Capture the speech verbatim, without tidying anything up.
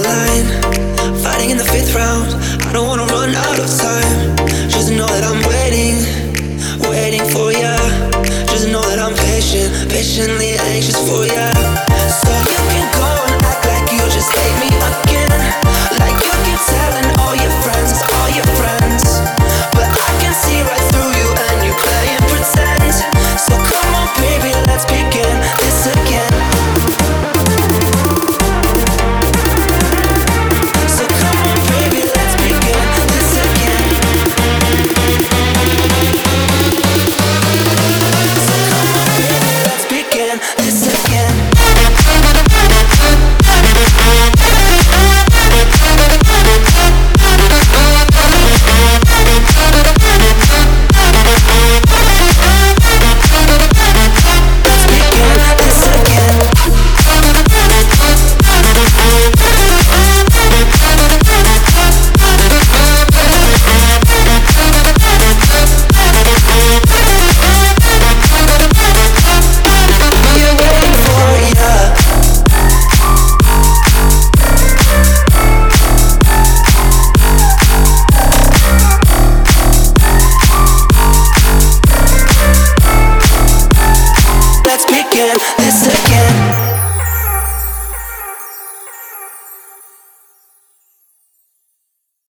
line, fighting in the fifth round. I don't wanna run out of time. Just know that I'm waiting, waiting for ya. Just know that I'm patient, patiently anxious for ya. So you can go and act like you just hate me again, like you keep telling all your friends it's all your friends. But I can see right through you and you play and pretend. So come on baby, let's begin this again. So come on baby, let's begin this again. So come on baby, let's begin this again. This